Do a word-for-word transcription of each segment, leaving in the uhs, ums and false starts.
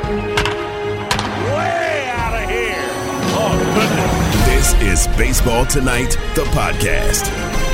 Way out of here. Oh, goodness. This is Baseball Tonight, the podcast.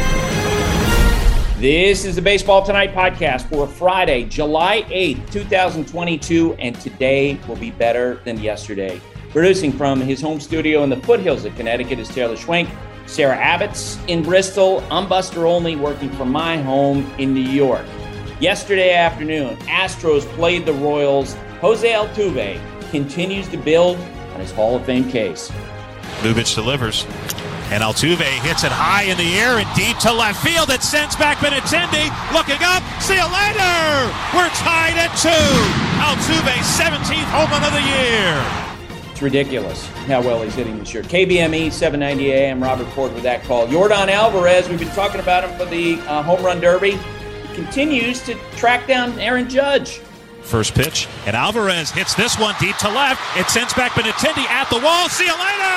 This is the Baseball Tonight podcast for Friday, July eighth, twenty twenty-two, and today will be better than yesterday. Producing from his home studio in the foothills of Connecticut is Taylor Schwenk. Sarah Abbott's in Bristol. I'm Buster Olney, working from my home in New York. Yesterday afternoon, Astros played the Royals. Jose Altuve continues to build on his Hall of Fame case. Lubitsch delivers, and Altuve hits it high in the air and deep to left field. It sends back Benintendi, looking up. See you later. We're tied at two. Altuve's seventeenth home run of the year. It's ridiculous how well he's hitting this year. K B M E seven ninety A M, Robert Ford with that call. Yordan Alvarez, we've been talking about him for the uh, home run derby. He continues to track down Aaron Judge. First pitch, and Alvarez hits this one deep to left. It sends back Benintendi at the wall. See you later!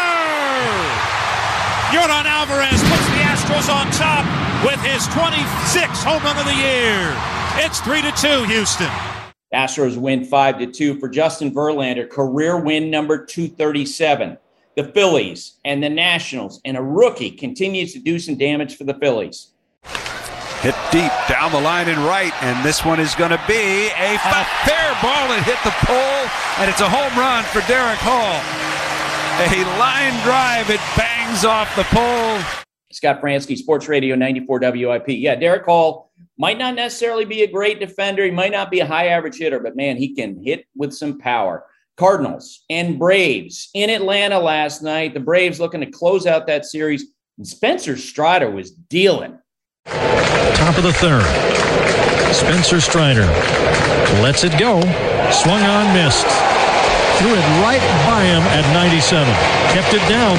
Yordan Alvarez puts the Astros on top with his twenty-sixth home run of the year. It's three to two, Houston. Astros win five to two for Justin Verlander, career win number two thirty-seven. The Phillies and the Nationals, and a rookie continues to do some damage for the Phillies. Hit deep down the line and right, and this one is going to be a fair ball. It hit the pole, and it's a home run for Derek Hall. A line drive, it bangs off the pole. Scott Fransky, Sports Radio ninety-four W I P. Yeah, Derek Hall might not necessarily be a great defender. He might not be a high average hitter, but man, he can hit with some power. Cardinals and Braves in Atlanta last night. The Braves looking to close out that series, and Spencer Strider was dealing. Top of the third. Spencer Strider lets it go. Swung on, missed. Threw it right by him at ninety-seven. Kept it down.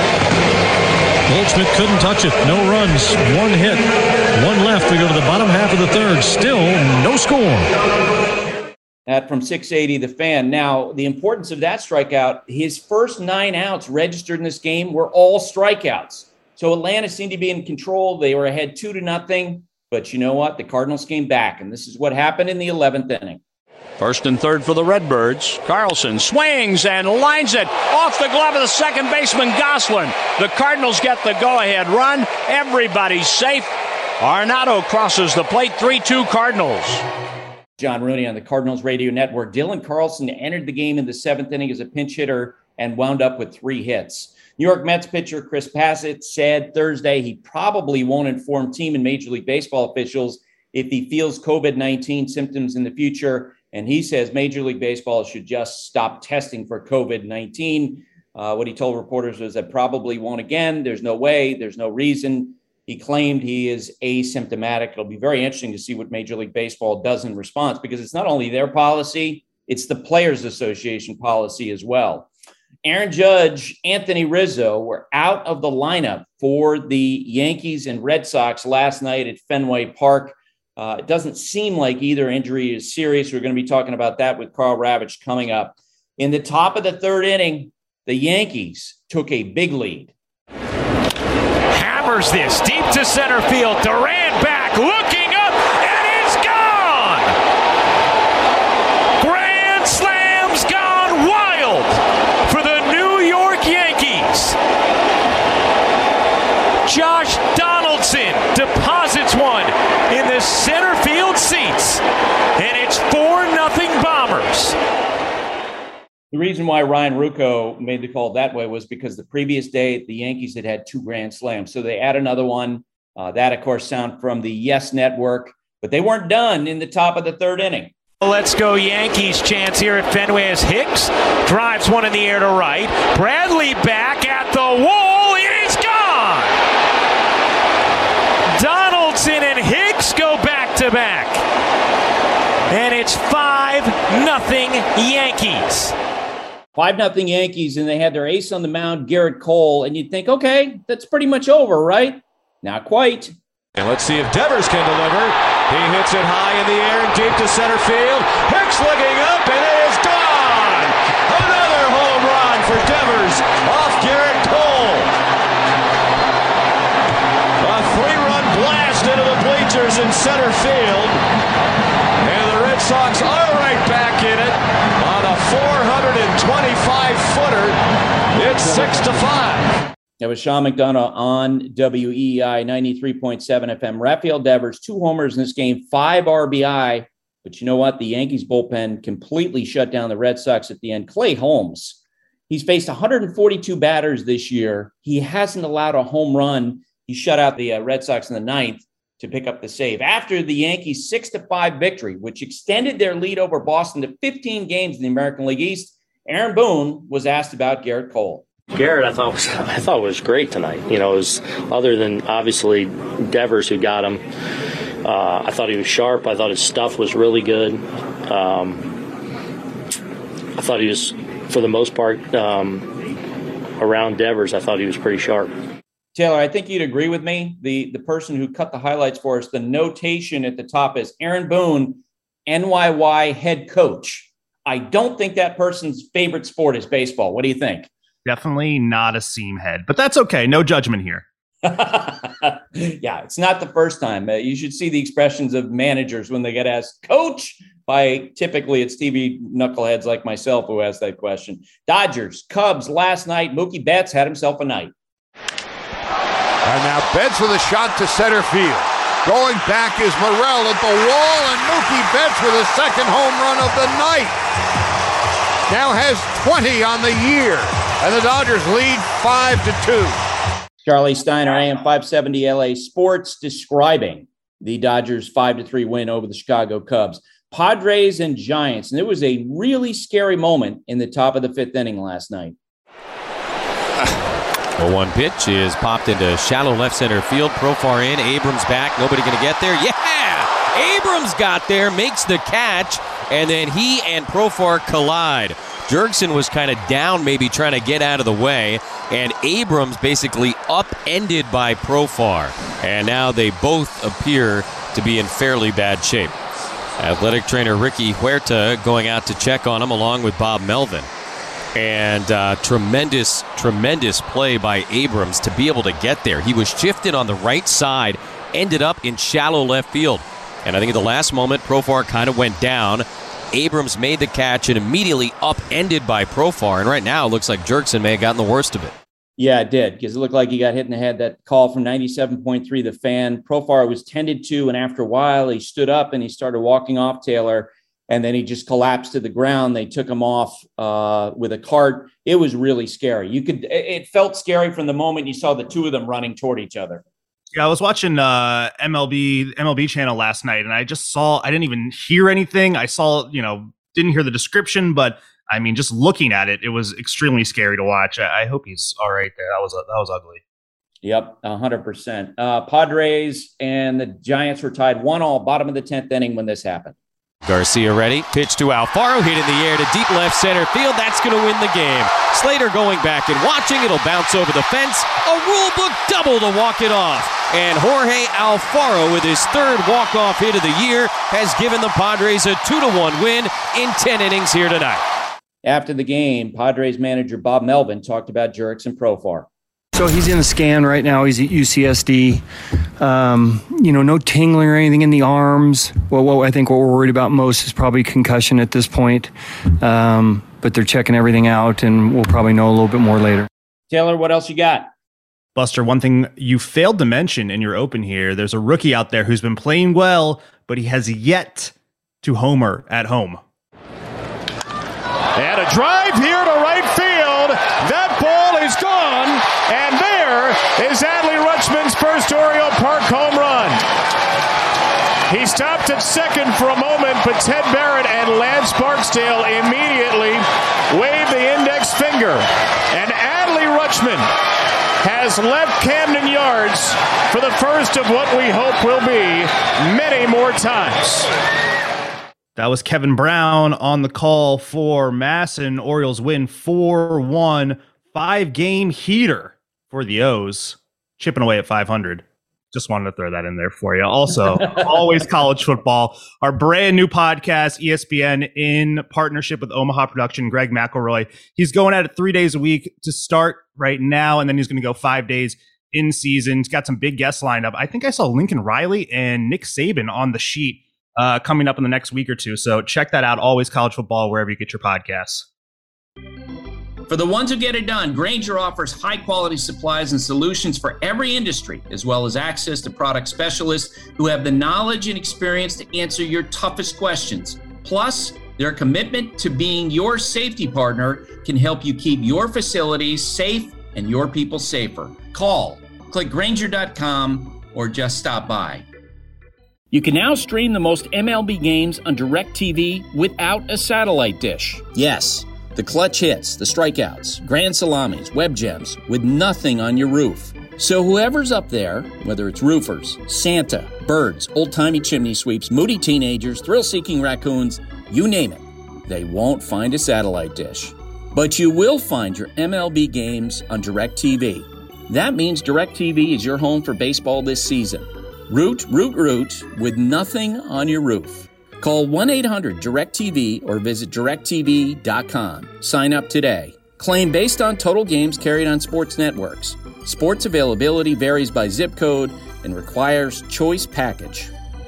Goldschmidt couldn't touch it. No runs. One hit. One left. We go to the bottom half of the third. Still no score. That from six eighty The Fan. Now, the importance of that strikeout, his first nine outs registered in this game were all strikeouts. So Atlanta seemed to be in control. They were ahead two to nothing. But you know what? The Cardinals came back, and this is what happened in the eleventh inning. First and third for the Redbirds. Carlson swings and lines it off the glove of the second baseman, Gosselin. The Cardinals get the go-ahead run. Everybody's safe. Arenado crosses the plate. three two Cardinals. John Rooney on the Cardinals Radio Network. Dylan Carlson entered the game in the seventh inning as a pinch hitter and wound up with three hits. New York Mets pitcher Chris Bassitt said Thursday he probably won't inform team and Major League Baseball officials if he feels COVID nineteen symptoms in the future. And he says Major League Baseball should just stop testing for COVID nineteen. Uh, what he told reporters was that probably won't again. There's no way. There's no reason. He claimed he is asymptomatic. It'll be very interesting to see what Major League Baseball does in response, because it's not only their policy, it's the Players Association policy as well. Aaron Judge, Anthony Rizzo were out of the lineup for the Yankees and Red Sox last night at Fenway Park. Uh, it doesn't seem like either injury is serious. We're going to be talking about that with Carl Ravitch coming up. In the top of the third inning, the Yankees took a big lead. Hammers this deep to center field. Duran back, looking up, and it's gone! Grand Slam's gone wild for the New York Yankees. Josh Donaldson deposits one in the center field seats, and it's four nothing Bombers. The reason why Ryan Ruocco made the call that way was because the previous day the Yankees had had two grand slams. So they add another one. Uh, that, of course, sound from the Yes Network. But they weren't done in the top of the third inning. Let's go Yankees chance here at Fenway as Hicks drives one in the air to right. Bradley back at the wall. It is gone. Donaldson and Hicks go back to back. And it's five nothing Yankees. five nothing Yankees, and they had their ace on the mound, Garrett Cole. And you'd think, okay, that's pretty much over, right? Not quite. And let's see if Devers can deliver. He hits it high in the air and deep to center field. Hicks looking up, and it is gone! Another home run for Devers off Garrett Cole. A three-run blast into the bleachers in center field. And the Red Sox are right back in it on a four hundred twenty-five footer. It's six to five. That was Sean McDonough on W E I ninety-three point seven F M. Rafael Devers, two homers in this game, five R B I. But you know what? The Yankees bullpen completely shut down the Red Sox at the end. Clay Holmes, he's faced one hundred forty-two batters this year. He hasn't allowed a home run. He shut out the uh, Red Sox in the ninth to pick up the save. After the Yankees' six to five victory, which extended their lead over Boston to fifteen games in the American League East, Aaron Boone was asked about Garrett Cole. Garrett, I thought was I thought was great tonight. You know, it was other than obviously Devers who got him. Uh, I thought he was sharp. I thought his stuff was really good. Um, I thought he was, for the most part, um, around Devers, I thought he was pretty sharp. Taylor, I think you'd agree with me. The the person who cut the highlights for us, the notation at the top is Aaron Boone, N Y Y head coach. I don't think that person's favorite sport is baseball. What do you think? Definitely not a seam head, but that's okay. No judgment here. Yeah, it's not the first time. Uh, you should see the expressions of managers when they get asked, coach, by typically it's T V knuckleheads like myself who ask that question. Dodgers, Cubs last night. Mookie Betts had himself a night. And now Betts with a shot to center field. Going back is Morel at the wall, and Mookie Betts with a second home run of the night. Now has twenty on the year, and the Dodgers lead five to two. Charlie Steiner, A M five seventy L A Sports, describing the Dodgers five to three win over the Chicago Cubs. Padres and Giants, and it was a really scary moment in the top of the fifth inning last night. The one pitch is popped into shallow left center field. Profar in, Abrams back. Nobody going to get there. Yeah! Abrams got there, makes the catch, and then he and Profar collide. Jurgson was kind of down, maybe trying to get out of the way, and Abrams basically upended by Profar. And now they both appear to be in fairly bad shape. Athletic trainer Ricky Huerta going out to check on him along with Bob Melvin. And uh, tremendous, tremendous play by Abrams to be able to get there. He was shifted on the right side, ended up in shallow left field. And I think at the last moment, Profar kind of went down. Abrams made the catch and immediately upended by Profar. And right now, it looks like Jurgson may have gotten the worst of it. Yeah, it did, because it looked like he got hit in the head. That call from ninety-seven point three, The Fan. Profar was tended to, and after a while, he stood up and he started walking off Taylor. And then he just collapsed to the ground. They took him off uh, with a cart. It was really scary. You could, it felt scary from the moment you saw the two of them running toward each other. Yeah, I was watching uh, M L B M L B channel last night, and I just saw, I didn't even hear anything. I saw, you know, didn't hear the description, but I mean, just looking at it, it was extremely scary to watch. I, I hope he's all right there. That was that was ugly. Yep, one hundred percent. Uh, Padres and the Giants were tied one all, bottom of the tenth inning when this happened. Garcia ready. Pitch to Alfaro. Hit in the air to deep left center field. That's going to win the game. Slater going back and watching. It'll bounce over the fence. A rule book double to walk it off. And Jorge Alfaro, with his third walk-off hit of the year, has given the Padres a two to one win in ten innings here tonight. After the game, Padres manager Bob Melvin talked about Jurickson Profar. So he's in the scan right now. He's at U C S D. Um, you know, no tingling or anything in the arms. Well, what I think what we're worried about most is probably concussion at this point. Um, but they're checking everything out, and we'll probably know a little bit more later. Taylor, what else you got? Buster, one thing you failed to mention in your open here, there's a rookie out there who's been playing well, but he has yet to homer at home. And a drive here to right field. That ball is gone. And there is Adley Rutschman's first Oriole Park home run. He stopped at second for a moment, but Ted Barrett and Lance Barksdale immediately waved the index finger. And Adley Rutschman has left Camden Yards for the first of what we hope will be many more times. That was Kevin Brown on the call for Masson. Orioles win four one, five-game heater for the O's, chipping away at five hundred. Just wanted to throw that in there for you. Also, always college football. Our brand new podcast, E S P N, in partnership with Omaha Production, Greg McElroy. He's going at it three days a week to start right now, and then he's going to go five days in season. He's got some big guests lined up. I think I saw Lincoln Riley and Nick Saban on the sheet uh, coming up in the next week or two. So check that out. Always College Football, wherever you get your podcasts. For the ones who get it done, Grainger offers high-quality supplies and solutions for every industry, as well as access to product specialists who have the knowledge and experience to answer your toughest questions. Plus, their commitment to being your safety partner can help you keep your facilities safe and your people safer. Call, click Grainger dot com, or just stop by. You can now stream the most M L B games on DirecTV without a satellite dish. Yes, the clutch hits, the strikeouts, grand salamis, web gems, with nothing on your roof. So whoever's up there, whether it's roofers, Santa, birds, old-timey chimney sweeps, moody teenagers, thrill-seeking raccoons, you name it, they won't find a satellite dish. But you will find your M L B games on DirecTV. That means DirecTV is your home for baseball this season. Root, root, root, with nothing on your roof. Call one eight hundred direct T V or visit direct T V dot com. Sign up today. Claim based on total games carried on sports networks. Sports availability varies by zip code and requires choice package.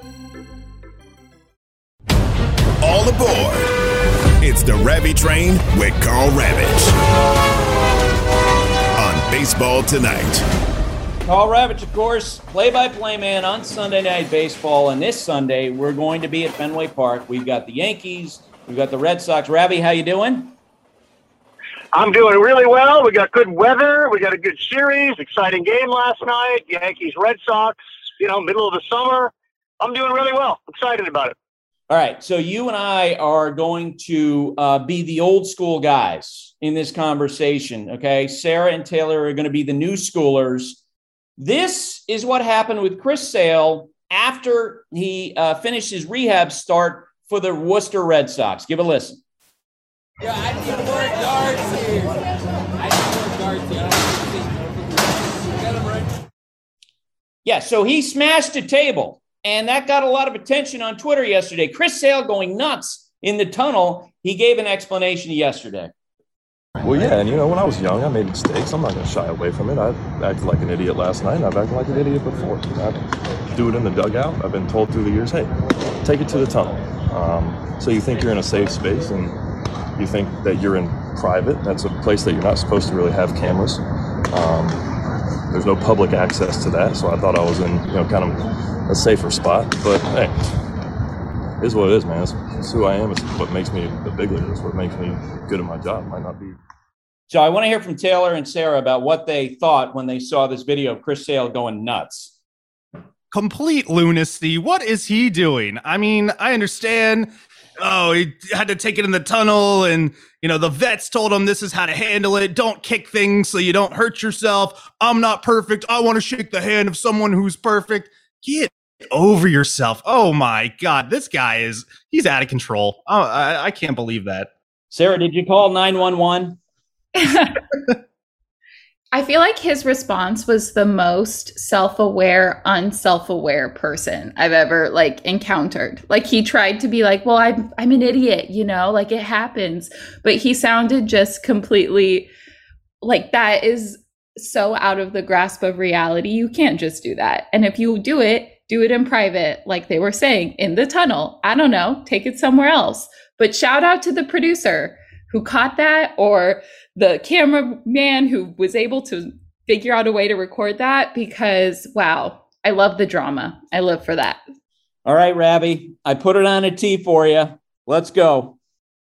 All aboard. It's the Ravi Train with Carl Ravitch on Baseball Tonight. Carl Ravitch, of course, play-by-play man on Sunday Night Baseball. And this Sunday, we're going to be at Fenway Park. We've got the Yankees. We've got the Red Sox. Ravi, how you doing? I'm doing really well. We got good weather. We got a good series. Exciting game last night. Yankees, Red Sox, you know, middle of the summer. I'm doing really well. Excited about it. All right. So you and I are going to uh, be the old school guys in this conversation. Okay. Sarah and Taylor are going to be the new schoolers. This is what happened with Chris Sale after he uh, finished his rehab start for the Worcester Red Sox. Give a listen. Yeah, I need more guards here. I need more guards here. Yeah, so he smashed a table, and that got a lot of attention on Twitter yesterday. Chris Sale going nuts in the tunnel. He gave an explanation yesterday. Well, yeah, and you know, when I was young, I made mistakes. I'm not going to shy away from it. I acted like an idiot last night, and I've acted like an idiot before. I do it in the dugout. I've been told through the years, hey, take it to the tunnel. Um, so you think you're in a safe space, and you think that you're in private. That's a place that you're not supposed to really have cameras. Um, there's no public access to that, so I thought I was in, you know, kind of a safer spot. But hey, it is what it is, man. It's, it's who I am. It's what makes me a big leaguer. It's what makes me good at my job. It might not be. So I want to hear from Taylor and Sarah about what they thought when they saw this video of Chris Sale going nuts. Complete lunacy. What is he doing? I mean, I understand. Oh, he had to take it in the tunnel, and, you know, the vets told him this is how to handle it. Don't kick things so you don't hurt yourself. I'm not perfect. I want to shake the hand of someone who's perfect. Get over yourself. Oh, my God. This guy is, he's out of control. Oh, I, I can't believe that. Sarah, did you call nine one one? I feel like his response was the most self-aware, unself-aware person I've ever like encountered. Like he tried to be like, well, I'm I'm an idiot, you know, like it happens. But he sounded just completely like that is so out of the grasp of reality. You can't just do that. And if you do it, do it in private, like they were saying, in the tunnel. I don't know, take it somewhere else. But shout out to the producer who caught that, or the cameraman who was able to figure out a way to record that, because, wow, I love the drama. I live for that. All right, Ravi, I put it on a tee for you. Let's go.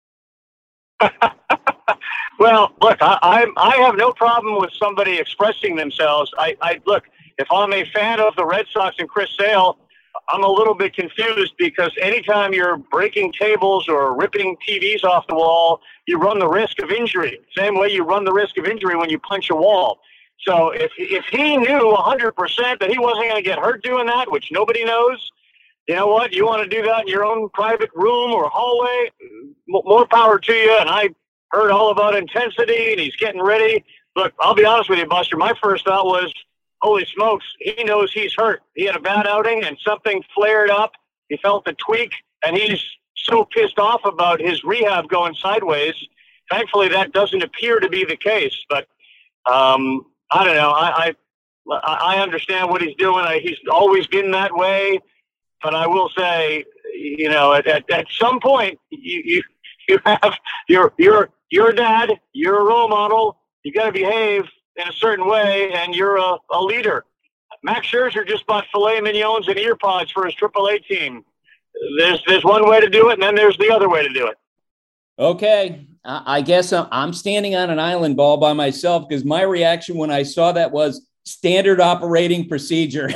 Well, look, I, I I have no problem with somebody expressing themselves. I, I look, if I'm a fan of the Red Sox and Chris Sale, I'm a little bit confused because anytime you're breaking tables or ripping T Vs off the wall, you run the risk of injury. Same way you run the risk of injury when you punch a wall. So if if he knew one hundred percent that he wasn't going to get hurt doing that, which nobody knows, you know what? You want to do that in your own private room or hallway, more power to you. And I heard all about intensity, and he's getting ready. Look, I'll be honest with you, Buster. My first thought was, holy smokes, he knows he's hurt. He had a bad outing and something flared up. He felt the tweak, and he's so pissed off about his rehab going sideways. Thankfully, that doesn't appear to be the case. But um, I don't know. I, I I understand what he's doing. I, he's always been that way. But I will say, you know, at, at, at some point, you, you you have your your your dad, you're a role model. You got to behave in a certain way, and you're a, a leader. Max Scherzer just bought filet mignons and ear pods for his triple A team. There's there's one way to do it, and then there's the other way to do it. Okay, I guess I'm standing on an island ball by myself because my reaction when I saw that was standard operating procedure.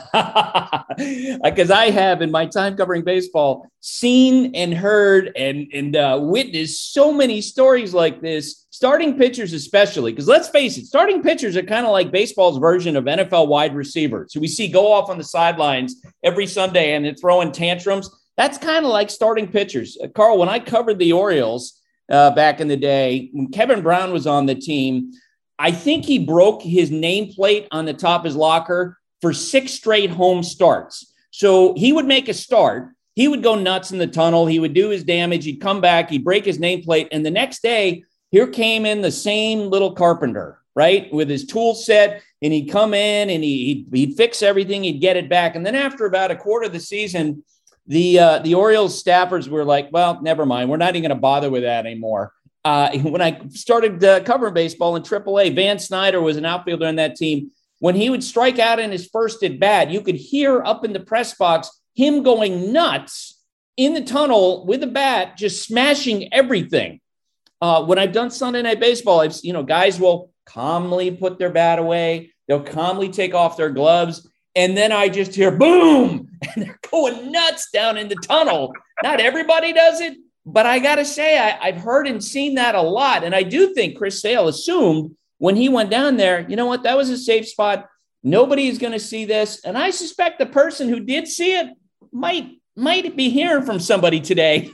Because I have, in my time covering baseball, seen and heard and, and uh, witnessed so many stories like this, starting pitchers especially. Because let's face it, starting pitchers are kind of like baseball's version of N F L wide receivers, who we see go off on the sidelines every Sunday and they're throwing tantrums. That's kind of like starting pitchers. Uh, Carl, when I covered the Orioles uh, back in the day, when Kevin Brown was on the team, I think he broke his nameplate on the top of his locker for six straight home starts. So he would make a start. He would go nuts in the tunnel. He would do his damage. He'd come back. He'd break his nameplate. And the next day, here came in the same little carpenter, right, with his tool set. And he'd come in and he, he'd, he'd fix everything. He'd get it back. And then after about a quarter of the season, the uh, the Orioles staffers were like, well, never mind. We're not even going to bother with that anymore. Uh, when I started uh, covering baseball in triple A, Van Snyder was an outfielder on that team. When he would strike out in his first at bat, you could hear up in the press box him going nuts in the tunnel with the bat, just smashing everything. Uh, when I've done Sunday Night Baseball, I've you know guys will calmly put their bat away. They'll calmly take off their gloves. And then I just hear boom, and they're going nuts down in the tunnel. Not everybody does it, but I got to say, I, I've heard and seen that a lot. And I do think Chris Sale assumed when he went down there, you know what, that was a safe spot. Nobody is going to see this. And I suspect the person who did see it might, might be hearing from somebody today.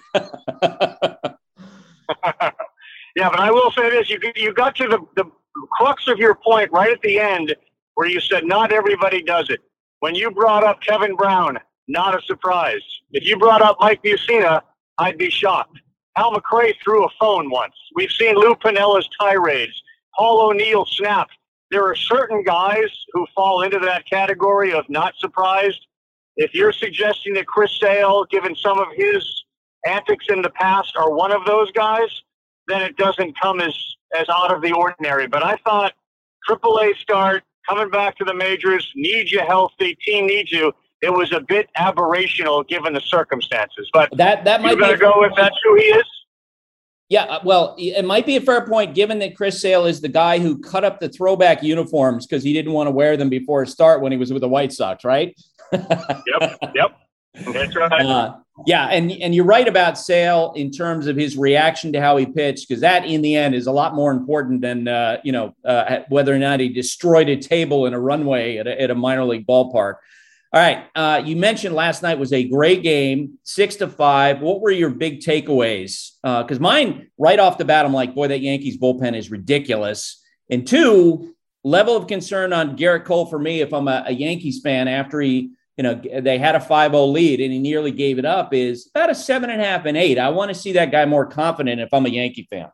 Yeah, but I will say this. You, you got to the, the crux of your point right at the end where you said not everybody does it. When you brought up Kevin Brown, not a surprise. If you brought up Mike Mussina, I'd be shocked. Al McRae threw a phone once. We've seen Lou Pinella's tirades. Paul O'Neill snapped. There are certain guys who fall into that category of not surprised. If you're suggesting that Chris Sale, given some of his antics in the past, are one of those guys, then it doesn't come as, as out of the ordinary. But I thought triple A start, coming back to the majors, need you healthy, team needs you. It was a bit aberrational given the circumstances, but that that might you gotta be go if that's who he is. Yeah, well, it might be a fair point given that Chris Sale is the guy who cut up the throwback uniforms because he didn't want to wear them before his start when he was with the White Sox, right? Yep, yep, that's right. Uh, yeah, and and you're right about Sale in terms of his reaction to how he pitched, because that in the end is a lot more important than uh, you know uh, whether or not he destroyed a table in a runway at a, at a minor league ballpark. All right, uh, you mentioned last night was a great game, six to five. What were your big takeaways? Because uh, mine, right off the bat, I'm like, boy, that Yankees bullpen is ridiculous. And two, level of concern on Garrett Cole for me, if I'm a, a Yankees fan, after he, you know, they had a five oh lead and he nearly gave it up, is about a seven and a half and eight. I want to see that guy more confident if I'm a Yankee fan.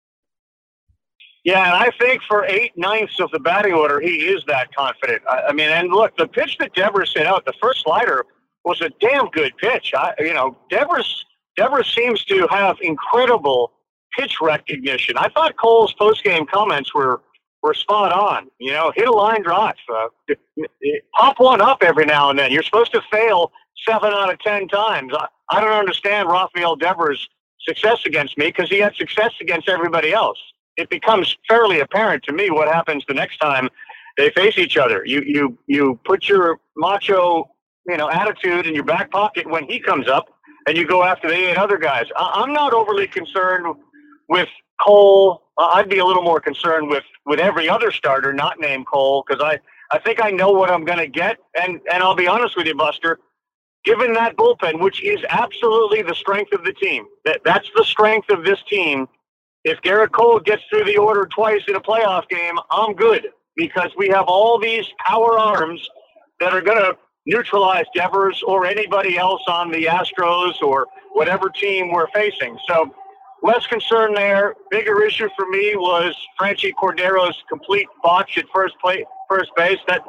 Yeah, and I think for eight ninths of the batting order, he is that confident. I, I mean, and look, the pitch that Devers hit out, the first slider, was a damn good pitch. I, you know, Devers Devers seems to have incredible pitch recognition. I thought Cole's post-game comments were were spot on. You know, hit a line drive, uh, pop one up every now and then. You're supposed to fail seven out of ten times. I, I don't understand Rafael Devers' success against me because he had success against everybody else. It becomes fairly apparent to me what happens the next time they face each other. You you you put your macho, you know, attitude in your back pocket when he comes up, and you go after the eight other guys. I, I'm not overly concerned with Cole. Uh, I'd be a little more concerned with, with every other starter not named Cole, because I, I think I know what I'm going to get. And, and I'll be honest with you, Buster, given that bullpen, which is absolutely the strength of the team, that that's the strength of this team. If Garrett Cole gets through the order twice in a playoff game, I'm good, because we have all these power arms that are going to neutralize Devers or anybody else on the Astros or whatever team we're facing. So less concern there. Bigger issue for me was Franchi Cordero's complete botch at first play, first base. That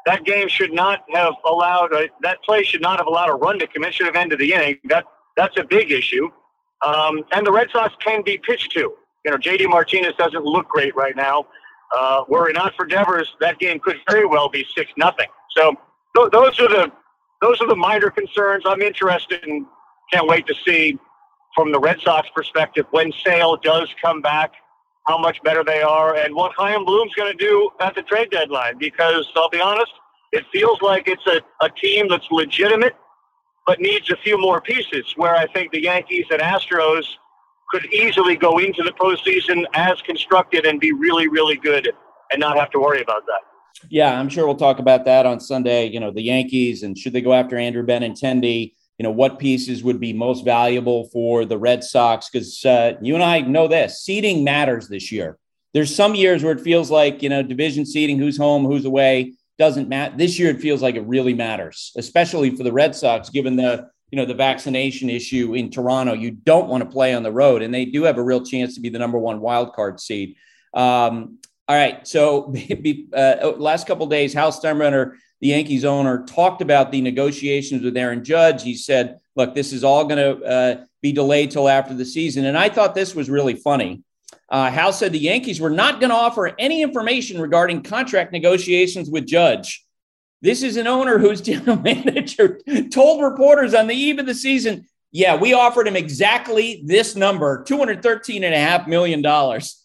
that game should not have allowed uh, that play should not have allowed a run to commit. Should have ended the inning. That that's a big issue. Um, and the Red Sox can be pitched to. You know, J D Martinez doesn't look great right now. Uh, were it not for Devers, that game could very well be six nothing. So th- those are the those are the minor concerns. I'm interested and can't wait to see from the Red Sox perspective when Sale does come back, how much better they are, and what Chaim Bloom's going to do at the trade deadline. Because I'll be honest, it feels like it's a, a team that's legitimate, but needs a few more pieces, where I think the Yankees and Astros could easily go into the postseason as constructed and be really, really good and not have to worry about that. Yeah, I'm sure we'll talk about that on Sunday. You know, the Yankees, and should they go after Andrew Benintendi? You know, what pieces would be most valuable for the Red Sox? Because uh, you and I know this, seeding matters this year. There's some years where it feels like, you know, division seeding, who's home, who's away, doesn't matter. This year, it feels like it really matters, especially for the Red Sox, given the, you know, the vaccination issue in Toronto. You don't want to play on the road, and they do have a real chance to be the number one wild card seed. Um, all right. So uh, last couple of days, Hal Steinbrenner, the Yankees owner, talked about the negotiations with Aaron Judge. He said, look, this is all going to uh, be delayed till after the season. And I thought this was really funny. Uh, Hal said the Yankees were not going to offer any information regarding contract negotiations with Judge. This is an owner whose general manager told reporters on the eve of the season, yeah, we offered him exactly this number, two hundred thirteen point five million dollars.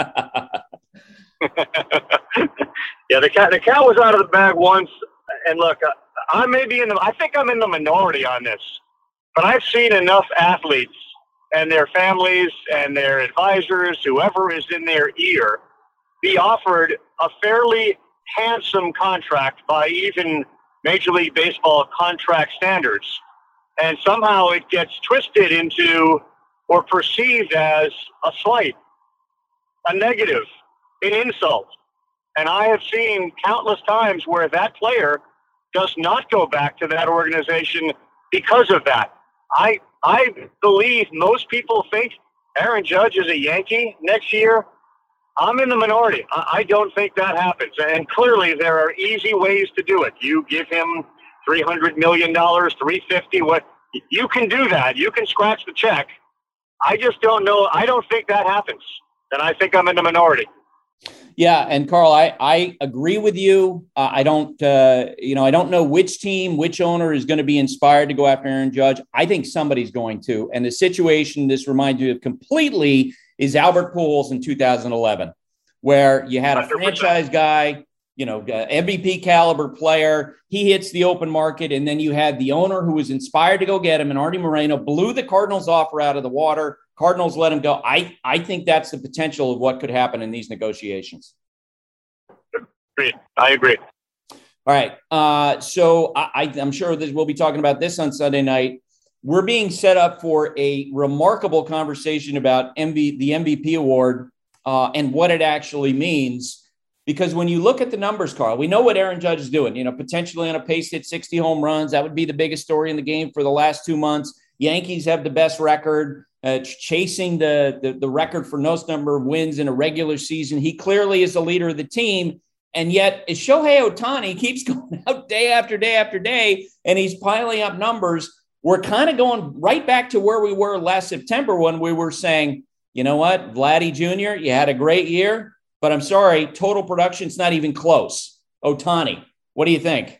Yeah, the cat the cat was out of the bag once. And look, I, I may be in the I think I'm in the minority on this, but I've seen enough athletes and their families and their advisors, whoever is in their ear, be offered a fairly handsome contract by even Major League Baseball contract standards, and somehow it gets twisted into or perceived as a slight, a negative, an insult. And I have seen countless times where that player does not go back to that organization because of that. I I believe most people think Aaron Judge is a Yankee next year. I'm in the minority. I, I don't think that happens. And clearly there are easy ways to do it. You give him three hundred million dollars, three hundred fifty dollars, what you can do that. You can scratch the check. I just don't know. I don't think that happens. And I think I'm in the minority. Yeah, and Carl, I, I agree with you. Uh, I don't, uh, you know, I don't know which team, which owner is going to be inspired to go after Aaron Judge. I think somebody's going to. And the situation this reminds you of completely is Albert Pujols in two thousand eleven, where you had a one hundred percent franchise guy, you know, M V P caliber player. He hits the open market, and then you had the owner who was inspired to go get him, and Artie Moreno blew the Cardinals offer out of the water. Cardinals let him go. I, I think that's the potential of what could happen in these negotiations. I agree. All right. Uh, so I, I, I'm sure that we'll be talking about this on Sunday night. We're being set up for a remarkable conversation about M V, the M V P award uh, and what it actually means. Because when you look at the numbers, Carl, we know what Aaron Judge is doing, you know, potentially on a pace to hit sixty home runs. That would be the biggest story in the game for the last two months. Yankees have the best record. Uh, chasing the, the the record for most number of wins in a regular season. He clearly is the leader of the team. And yet, as Shohei Ohtani keeps going out day after day after day, and he's piling up numbers, we're kind of going right back to where we were last September when we were saying, you know what, Vladdy Junior, you had a great year, but I'm sorry, total production's not even close. Ohtani, what do you think?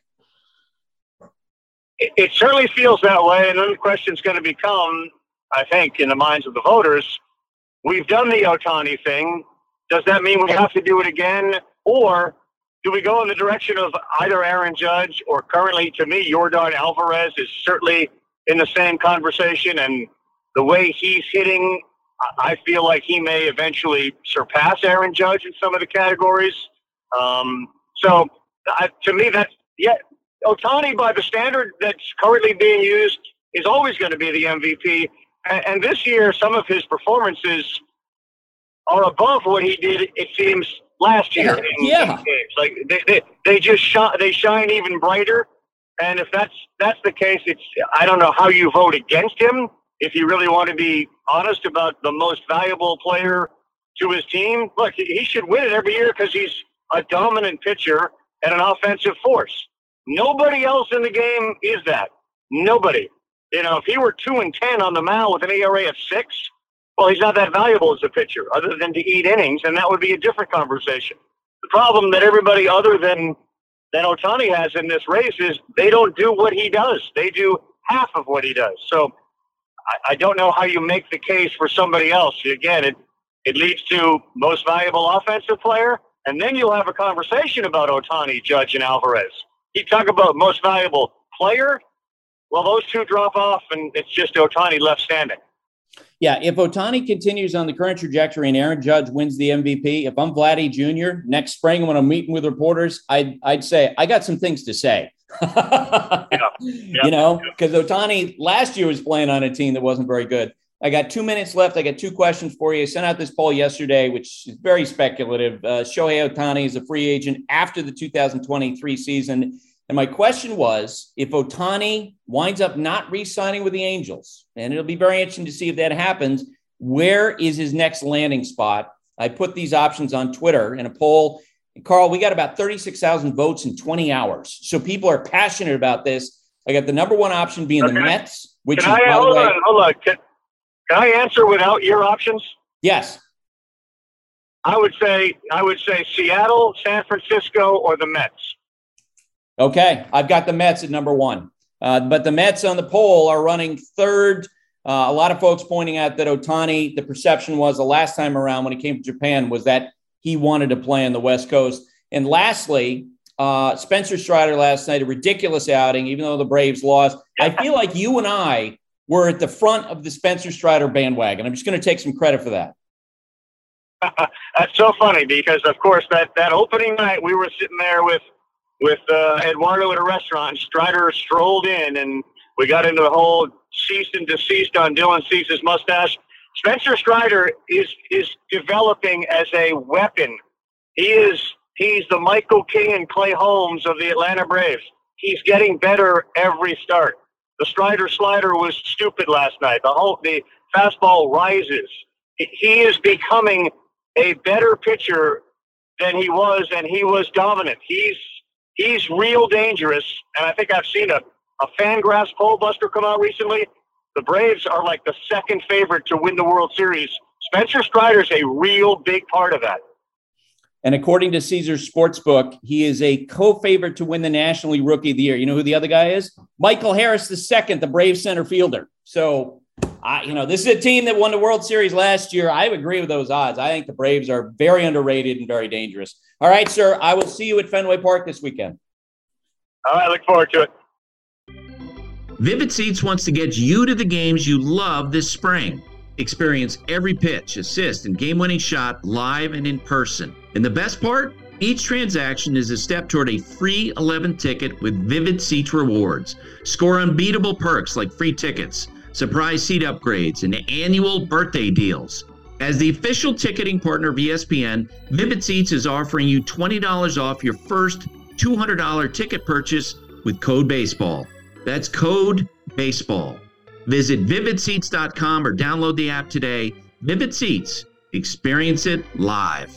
It, it certainly feels that way. And then the question's going to become, I think, in the minds of the voters, we've done the Ohtani thing. Does that mean we have to do it again? Or do we go in the direction of either Aaron Judge or currently, to me, Yordan Alvarez is certainly in the same conversation. And the way he's hitting, I feel like he may eventually surpass Aaron Judge in some of the categories. Um, so uh, to me, that's, yeah, Ohtani, by the standard that's currently being used, is always going to be the M V P. And this year, some of his performances are above what he did, it seems, last year. Yeah. In, yeah. in games. Like they, they, they just shine, they shine even brighter. And if that's that's the case, it's I don't know how you vote against him. If you really want to be honest about the most valuable player to his team, look, he should win it every year because he's a dominant pitcher and an offensive force. Nobody else in the game is that. Nobody. You know, if he were two and ten on the mound with an E R A of six, well, he's not that valuable as a pitcher other than to eat innings, and that would be a different conversation. The problem that everybody other than than Ohtani has in this race is they don't do what he does. They do half of what he does. So I, I don't know how you make the case for somebody else. Again, it, it leads to most valuable offensive player, and then you'll have a conversation about Ohtani, Judge, and Alvarez. You talk about most valuable player, well, those two drop off, and it's just Ohtani left standing. Yeah, if Ohtani continues on the current trajectory and Aaron Judge wins the M V P, if I'm Vladdy Junior next spring when I'm meeting with reporters, I'd, I'd say, I got some things to say. yeah, yeah, you know, because yeah. Ohtani last year was playing on a team that wasn't very good. I got two minutes left. I got two questions for you. I sent out this poll yesterday, which is very speculative. Uh, Shohei Ohtani is a free agent after the two thousand twenty-three season. And my question was, if Ohtani winds up not re-signing with the Angels, and it'll be very interesting to see if that happens, where is his next landing spot? I put these options on Twitter in a poll. And Carl, we got about thirty-six thousand votes in twenty hours. So people are passionate about this. I got the number one option being okay. the Mets, which can is, I, by hold the way, on, hold on. Can, can I answer without your options? Yes. I would say, I would say Seattle, San Francisco, or the Mets. Okay, I've got the Mets at number one. Uh, but the Mets on the poll are running third. Uh, a lot of folks pointing out that Ohtani, the perception was the last time around when he came to Japan was that he wanted to play on the West Coast. And lastly, uh, Spencer Strider last night, a ridiculous outing, even though the Braves lost. I feel like you and I were at the front of the Spencer Strider bandwagon. I'm just going to take some credit for that. That's so funny because, of course, that, that opening night we were sitting there with with uh, Eduardo at a restaurant, and Strider strolled in, and we got into the whole cease and desist on Dylan Cease's mustache. Spencer Strider is is developing as a weapon. He is he's the Michael King and Clay Holmes of the Atlanta Braves. He's getting better every start. The Strider slider was stupid last night. The whole the fastball rises. He is becoming a better pitcher than he was, and he was dominant. He's He's real dangerous, and I think I've seen a, a Fangraphs poll buster come out recently. The Braves are like the second favorite to win the World Series. Spencer Strider's a real big part of that. And according to Caesars Sportsbook, he is a co-favorite to win the National League Rookie of the Year. You know who the other guy is? Michael Harris the second, the Braves center fielder. So, I, you know, this is a team that won the World Series last year. I agree with those odds. I think the Braves are very underrated and very dangerous. All right, sir, I will see you at Fenway Park this weekend. All right, look forward to it. Vivid Seats wants to get you to the games you love this spring. Experience every pitch, assist, and game-winning shot live and in person. And the best part? Each transaction is a step toward a free eleventh ticket with Vivid Seats rewards. Score unbeatable perks like free tickets, surprise seat upgrades, and annual birthday deals. As the official ticketing partner of E S P N, Vivid Seats is offering you twenty dollars off your first two hundred dollars ticket purchase with code BASEBALL. That's code BASEBALL. Visit vivid seats dot com or download the app today. Vivid Seats. Experience it live.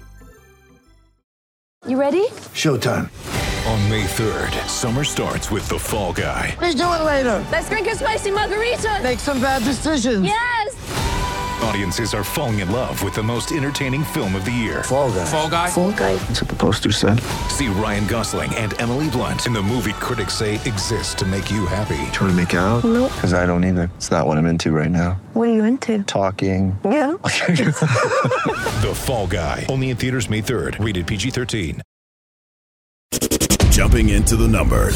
You ready? Showtime. On May third, summer starts with The Fall Guy. Let's do it later. Let's drink a spicy margarita. Make some bad decisions. Yes. Audiences are falling in love with the most entertaining film of the year. Fall Guy. Fall Guy? Fall Guy. That's what the poster said. See Ryan Gosling and Emily Blunt in the movie critics say exists to make you happy. Trying to make it out? Nope. Because I don't either. It's not what I'm into right now. What are you into? Talking. Yeah. The Fall Guy. Only in theaters May third. Rated P G thirteen. Jumping into the numbers.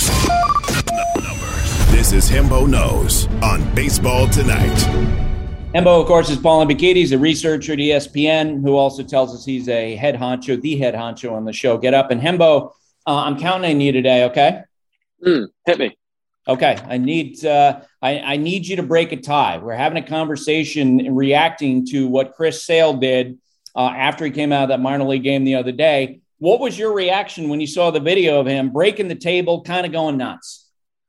This is Hembo Knows on Baseball Tonight. Hembo, of course, is Paul Hembo. He's a researcher at E S P N who also tells us he's a head honcho, the head honcho on the show. Get up. And Hembo, uh, I'm counting on you today, okay? Mm, hit me. Okay. I need uh, I, I need you to break a tie. We're having a conversation and reacting to what Chris Sale did uh, after he came out of that minor league game the other day. What was your reaction when you saw the video of him breaking the table, kind of going nuts?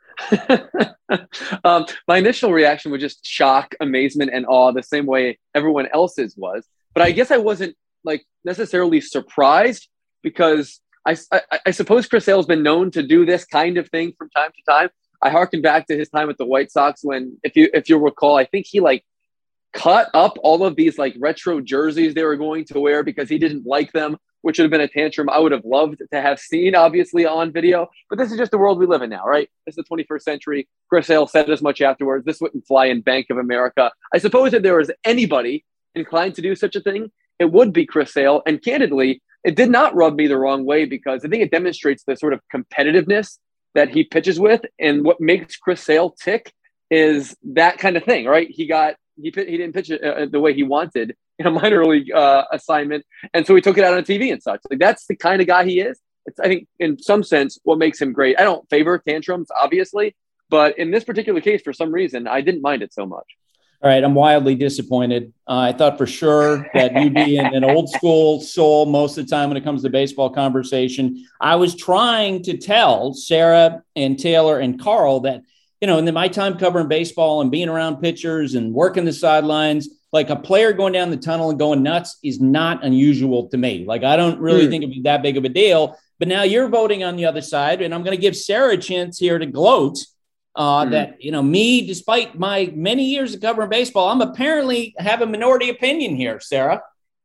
um, my initial reaction was just shock, amazement, and awe, the same way everyone else's was. But I guess I wasn't like necessarily surprised because I, I, I suppose Chris Sale's been known to do this kind of thing from time to time. I harken back to his time with the White Sox when, if you if you recall, I think he like cut up all of these like retro jerseys they were going to wear because he didn't like them, which would have been a tantrum I would have loved to have seen, obviously, on video. But this is just the world we live in now, right? This is the twenty-first century. Chris Sale said as much afterwards. This wouldn't fly in Bank of America. I suppose if there was anybody inclined to do such a thing, it would be Chris Sale. And candidly, it did not rub me the wrong way because I think it demonstrates the sort of competitiveness that he pitches with. And what makes Chris Sale tick is that kind of thing, right? He got he he didn't pitch it uh, the way he wanted in a minor league uh, assignment, and so he took it out on T V and such. Like that's the kind of guy he is. It's, I think, in some sense, what makes him great. I don't favor tantrums, obviously, but in this particular case, for some reason, I didn't mind it so much. All right, I'm wildly disappointed. Uh, I thought for sure that you'd be in an old school soul most of the time when it comes to baseball conversation. I was trying to tell Sarah and Taylor and Carl that, you know, in my time covering baseball and being around pitchers and working the sidelines, like a player going down the tunnel and going nuts is not unusual to me. Like, I don't really mm. think it'd be that big of a deal. But now you're voting on the other side, and I'm going to give Sarah a chance here to gloat. Uh, mm. That, you know, me, despite my many years of covering baseball, I'm apparently have a minority opinion here, Sarah.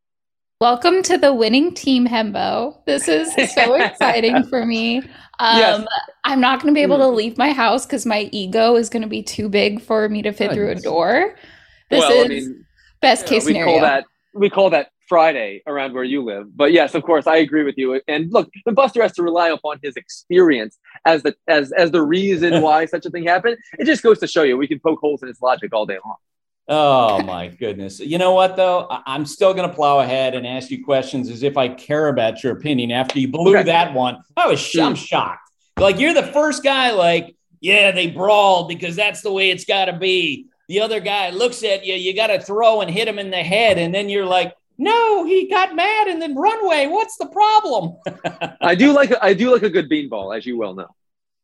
Welcome to the winning team, Hembo. This is so exciting for me. Um, yes. I'm not going to be able to leave my house because my ego is going to be too big for me to fit oh, through a door. This well, is I mean, best case we scenario. Call that, we call that Friday around where you live. But yes, of course, I agree with you. And look, the Buster has to rely upon his experience as the as as the reason why such a thing happened. It just goes to show you we can poke holes in his logic all day long. Oh, my goodness. You know what, though? I'm still going to plow ahead and ask you questions as if I care about your opinion after you blew okay. that one. I was sh- I'm shocked. Like, you're the first guy like, yeah, they brawled because that's the way it's got to be. The other guy looks at you, you got to throw and hit him in the head. And then you're like, no, he got mad and then runway. What's the problem? I do like I do like a good beanball, as you well know.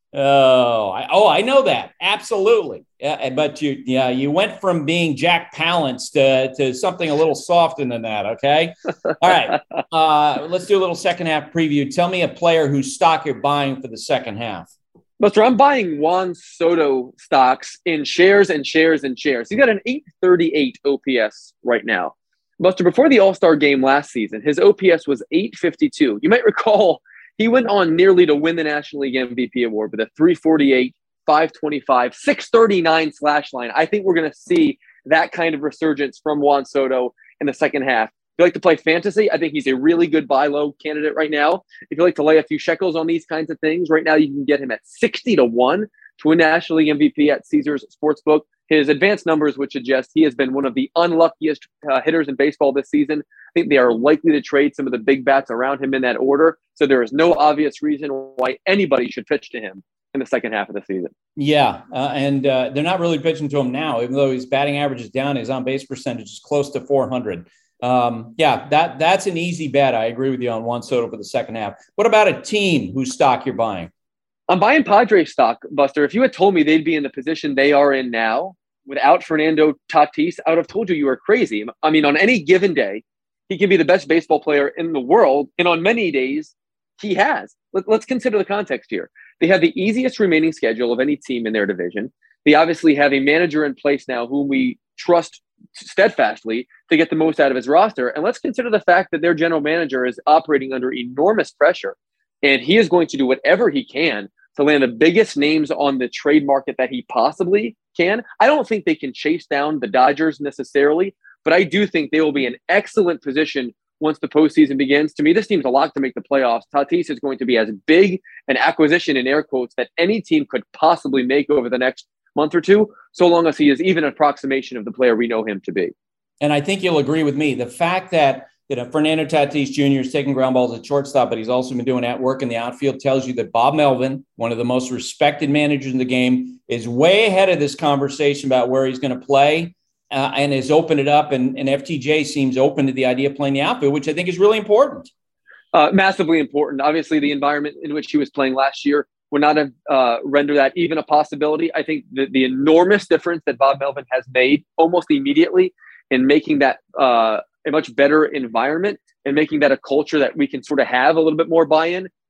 Oh, I, oh, I know that. Absolutely. Yeah, but you, yeah, you went from being Jack Palance to, to something a little softer than that. Okay. All right. Uh, let's do a little second half preview. Tell me a player whose stock you're buying for the second half. Buster, I'm buying Juan Soto stocks in shares and shares and shares. He's got an eight thirty-eight O P S right now. Buster, before the All-Star game last season, his O P S was eight fifty-two. You might recall he went on nearly to win the National League M V P award with a three forty-eight, five twenty-five, six thirty-nine slash line. I think we're going to see that kind of resurgence from Juan Soto in the second half. If you like to play fantasy, I think he's a really good buy low candidate right now. If you like to lay a few shekels on these kinds of things, right now you can get him at sixty to one to win National League M V P at Caesars Sportsbook. His advanced numbers would suggest he has been one of the unluckiest uh, hitters in baseball this season. I think they are likely to trade some of the big bats around him in that order. So there is no obvious reason why anybody should pitch to him in the second half of the season. Yeah, uh, and uh, they're not really pitching to him now, even though his batting average is down. His on-base percentage is close to four hundred. Um, yeah, that that's an easy bet. I agree with you on Juan Soto for the second half. What about a team whose stock you're buying? I'm buying Padres stock, Buster. If you had told me they'd be in the position they are in now without Fernando Tatis, I would have told you you were crazy. I mean, on any given day, he can be the best baseball player in the world. And on many days, he has. Let, let's consider the context here. They have the easiest remaining schedule of any team in their division. They obviously have a manager in place now whom we trust steadfastly to get the most out of his roster. And let's consider the fact that their general manager is operating under enormous pressure. And he is going to do whatever he can to land the biggest names on the trade market that he possibly can. I don't think they can chase down the Dodgers necessarily, but I do think they will be in excellent position once the postseason begins. To me, this team's a lock to make the playoffs. Tatis is going to be as big an acquisition in air quotes that any team could possibly make over the next month or two, so long as he is even an approximation of the player we know him to be. And I think you'll agree with me. The fact that You know, Fernando Tatis Junior is taking ground balls at shortstop, but he's also been doing that work in the outfield, tells you that Bob Melvin, one of the most respected managers in the game, is way ahead of this conversation about where he's going to play uh, and has opened it up. And, and F T J seems open to the idea of playing the outfield, which I think is really important. Uh, massively important. Obviously, the environment in which he was playing last year would not have uh, rendered that even a possibility. I think the, the enormous difference that Bob Melvin has made almost immediately in making that uh, a much better environment and making that a culture that we can sort of have a little bit more buy-in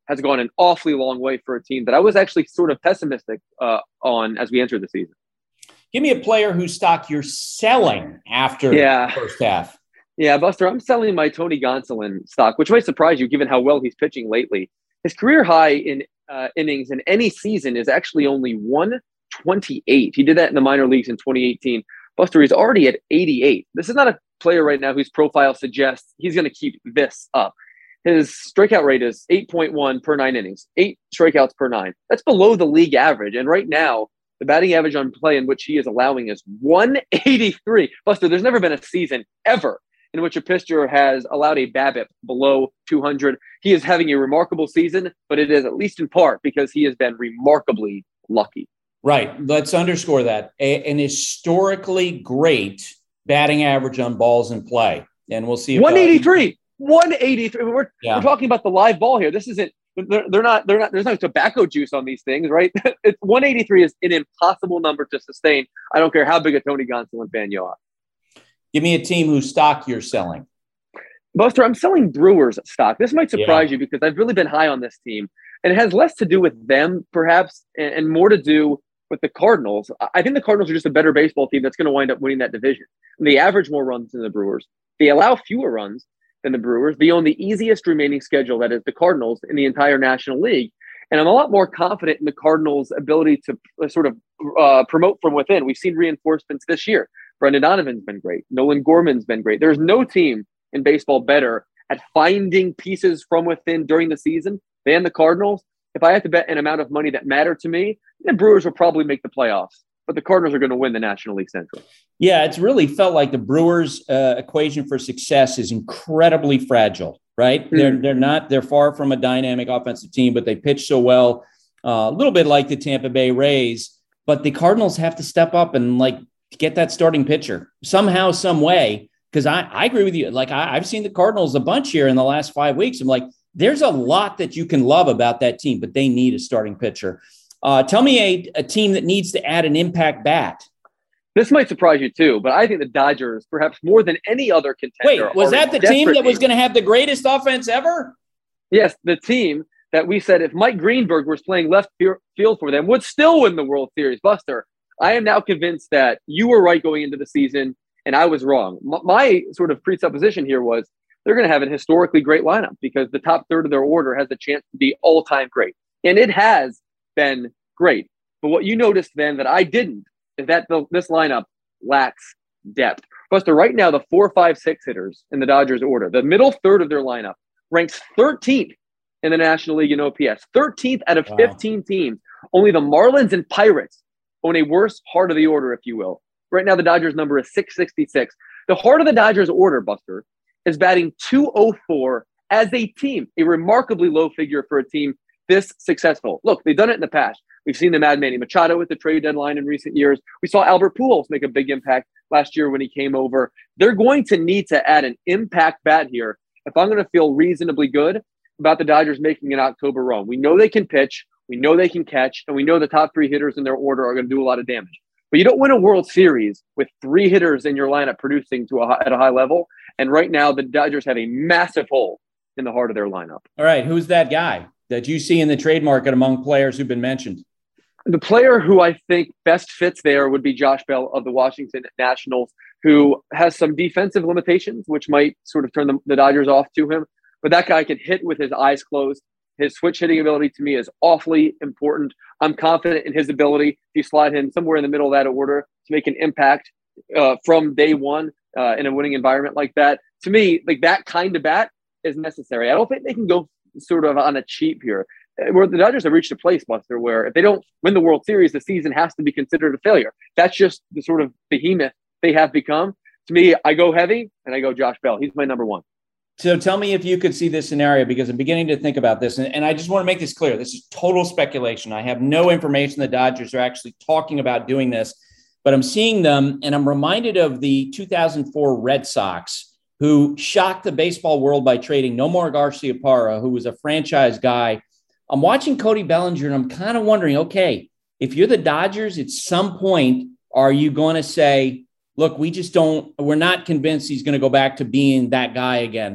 has gone an awfully long way for a team that I was actually sort of pessimistic uh, on as we entered the season. Give me a player whose stock you're selling after yeah. the first half. Yeah, Buster, I'm selling my Tony Gonsolin stock, which might surprise you given how well he's pitching lately. His career high in uh, innings in any season is actually only one twenty-eight. He did that in the minor leagues in twenty eighteen. Buster, he's already at eighty-eight. This is not a player right now whose profile suggests he's going to keep this up. His strikeout rate is eight point one per nine innings, eight strikeouts per nine. That's below the league average. And right now, the batting average on play in which he is allowing is one eighty-three. Buster, there's never been a season ever in which a pitcher has allowed a BABIP below two hundred. He is having a remarkable season, but it is at least in part because he has been remarkably lucky. Right. Let's underscore that. A, an historically great batting average on balls in play. And we'll see. If, one eighty-three. Uh, one eighty-three. We're, yeah. we're talking about the live ball here. This isn't, they're, they're not, they're not, there's no tobacco juice on these things, right? It's one eighty-three is an impossible number to sustain. I don't care how big a Tony Gonsolin fan you are. Give me a team whose stock you're selling. Buster, I'm selling Brewers stock. This might surprise yeah. you because I've really been high on this team. And it has less to do with them, perhaps, and, and more to do with the Cardinals. I think the Cardinals are just a better baseball team that's going to wind up winning that division. And they average more runs than the Brewers. They allow fewer runs than the Brewers. They own the easiest remaining schedule, that is the Cardinals, in the entire National League. And I'm a lot more confident in the Cardinals' ability to sort of uh, promote from within. We've seen reinforcements this year. Brendan Donovan's been great. Nolan Gorman's been great. There's no team in baseball better at finding pieces from within during the season than the Cardinals. If I had to bet an amount of money that mattered to me, the Brewers will probably make the playoffs, but the Cardinals are going to win the National League Central. Yeah, it's really felt like the Brewers' uh, equation for success is incredibly fragile, right? Mm-hmm. They're they're not they're far from a dynamic offensive team, but they pitch so well, uh, a little bit like the Tampa Bay Rays. But the Cardinals have to step up and like get that starting pitcher somehow, some way. Because I, I agree with you. Like I, I've seen the Cardinals a bunch here in the last five weeks. I'm like, there's a lot that you can love about that team, but they need a starting pitcher. Uh, tell me a, a team that needs to add an impact bat. This might surprise you too, but I think the Dodgers, perhaps more than any other contender. Wait, was that the team that was going to have the greatest offense ever? Yes, the team that we said if Mike Greenberg was playing left field for them would still win the World Series. Buster, I am now convinced that you were right going into the season and I was wrong. My, my sort of presupposition here was they're going to have a historically great lineup because the top third of their order has a chance to be all-time great. And it has been great. But what you noticed then that I didn't is that the, this lineup lacks depth. Buster, right now, the four, five, six hitters in the Dodgers order, the middle third of their lineup ranks thirteenth in the National League in O P S, thirteenth out of wow. fifteen teams. Only the Marlins and Pirates own a worse heart of the order, if you will. Right now, the Dodgers number is six sixty-six. The heart of the Dodgers order, Buster, is batting two oh four as a team, a remarkably low figure for a team this successful. Look, they've done it in the past. We've seen the Mad Manny Machado at the trade deadline in recent years. We saw Albert Pujols make a big impact last year when he came over. They're going to need to add an impact bat here if I'm going to feel reasonably good about the Dodgers making an October run. We know they can pitch, we know they can catch, and we know the top three hitters in their order are going to do a lot of damage. But you don't win a World Series with three hitters in your lineup producing to a, at a high level. And right now, the Dodgers have a massive hole in the heart of their lineup. All right, who's that guy that you see in the trade market among players who've been mentioned? The player who I think best fits there would be Josh Bell of the Washington Nationals, who has some defensive limitations, which might sort of turn the, the Dodgers off to him. But that guy can hit with his eyes closed. His switch hitting ability to me is awfully important. I'm confident in his ability to slide him somewhere in the middle of that order to make an impact uh, from day one uh, in a winning environment like that. To me, like that kind of bat is necessary. I don't think they can go sort of on a cheap here. Where the Dodgers have reached a place, Buster, where if they don't win the World Series, the season has to be considered a failure. That's just the sort of behemoth they have become. To me, I go heavy and I go Josh Bell. He's my number one. So tell me if you could see this scenario, because I'm beginning to think about this. And, and I just want to make this clear. This is total speculation. I have no information the Dodgers are actually talking about doing this, but I'm seeing them and I'm reminded of the two thousand four Red Sox, who shocked the baseball world by trading Nomar Garciaparra, who was a franchise guy. I'm watching Cody Bellinger and I'm kind of wondering, okay, if you're the Dodgers, at some point, are you going to say, look, we just don't, we're not convinced he's going to go back to being that guy again.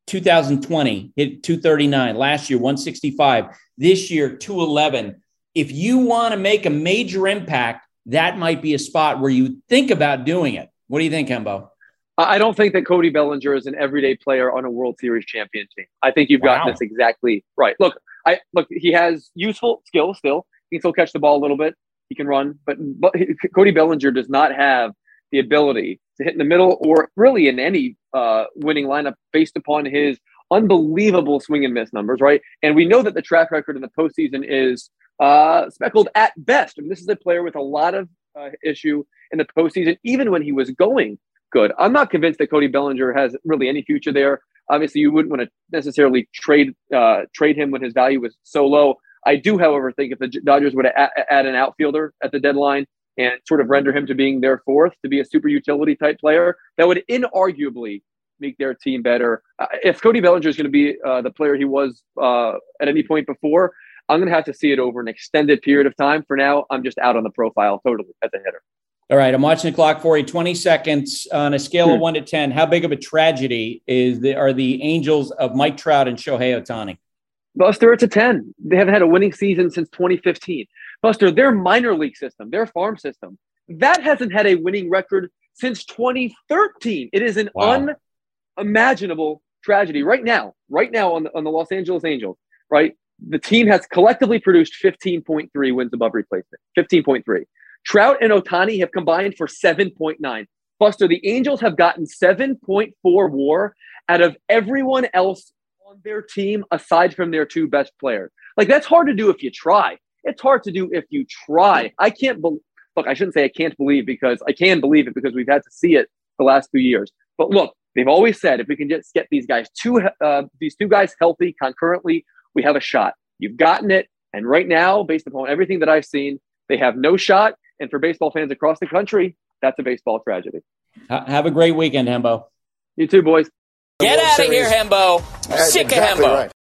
two thousand twenty, hit two thirty-nine. Last year, one sixty-five. This year, two eleven. If you want to make a major impact, that might be a spot where you think about doing it. What do you think, Hembo? I don't think that Cody Bellinger is an everyday player on a World Series champion team. I think you've Wow. gotten this exactly right. Look, I look. He has useful skills still. He can still catch the ball a little bit. He can run, but, but he, Cody Bellinger does not have the ability to hit in the middle or really in any uh, winning lineup based upon his unbelievable swing and miss numbers, right? And we know that the track record in the postseason is uh, speckled at best. I mean, this is a player with a lot of uh, issue in the postseason, even when he was going good. I'm not convinced that Cody Bellinger has really any future there. Obviously, you wouldn't want to necessarily trade uh, trade him when his value was so low. I do, however, think if the Dodgers would add, add an outfielder at the deadline and sort of render him to being their fourth, to be a super utility type player, that would inarguably make their team better. Uh, if Cody Bellinger is going to be uh, the player he was uh, at any point before, I'm going to have to see it over an extended period of time. For now, I'm just out on the profile totally as a hitter. All right, I'm watching the clock for you. twenty seconds on a scale of one to ten. How big of a tragedy is the, are the Angels of Mike Trout and Shohei Ohtani? Buster, it's a ten. They haven't had a winning season since twenty fifteen. Buster, their minor league system, their farm system, that hasn't had a winning record since twenty thirteen. It is an Wow. unimaginable tragedy. Right now, right now on the, on the Los Angeles Angels, right? The team has collectively produced fifteen point three wins above replacement. fifteen point three. Trout and Ohtani have combined for seven point nine. Buster, the Angels have gotten seven point four WAR out of everyone else on their team aside from their two best players. Like, that's hard to do if you try. It's hard to do if you try. I can't believe, look, I shouldn't say I can't believe because I can believe it because we've had to see it the last few years. But look, they've always said if we can just get these guys two, uh, these two guys healthy concurrently, we have a shot. You've gotten it. And right now, based upon everything that I've seen, they have no shot. And for baseball fans across the country, that's a baseball tragedy. Have a great weekend, Hembo. You too, boys. Get out of here, Hembo. That's Sick exactly of Hembo. right.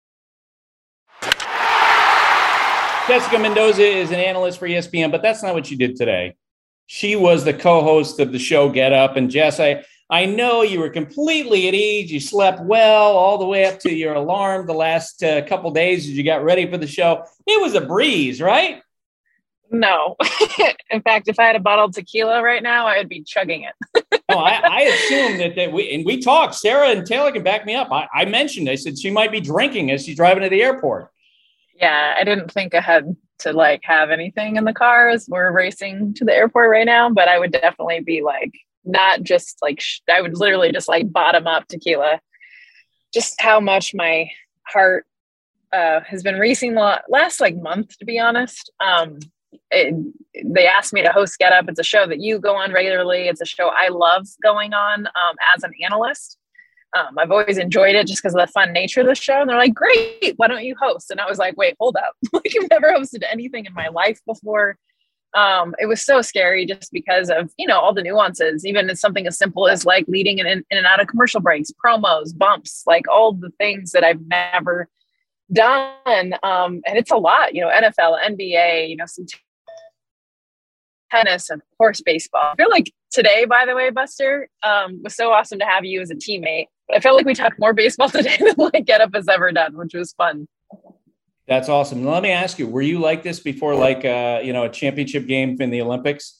Jessica Mendoza is an analyst for E S P N, but that's not what she did today. She was the co-host of the show Get Up. And Jess, I, I know you were completely at ease. You slept well all the way up to your alarm the last uh, couple days as you got ready for the show. It was a breeze, right? No. In fact, if I had a bottle of tequila right now, I would be chugging it. No, I, I assume that, that we, and we talked, Sarah and Taylor can back me up. I, I mentioned, I said she might be drinking as she's driving to the airport. Yeah, I didn't think ahead to like have anything in the car as we're racing to the airport right now, but I would definitely be like, not just like, sh- I would literally just like bottom up tequila. Just how much my heart uh, has been racing the last like month, to be honest. Um, It, they asked me to host Get Up. It's a show that you go on regularly. It's a show I love going on um, as an analyst. Um, I've always enjoyed it just because of the fun nature of the show. And they're like, great, why don't you host? And I was like, wait, hold up. Like, I've never hosted anything in my life before. Um, it was so scary just because of, you know, all the nuances, even as something as simple as like leading in, in and out of commercial breaks, promos, bumps, like all the things that I've never done. Um, and it's a lot, you know, N F L, N B A, you know, some t- tennis, and of course, baseball. I feel like today, by the way, Buster, um, was so awesome to have you as a teammate. But I felt like we talked more baseball today than like Get Up has ever done, which was fun. That's awesome. Let me ask you, were you like this before, like, uh, you know, a championship game in the Olympics?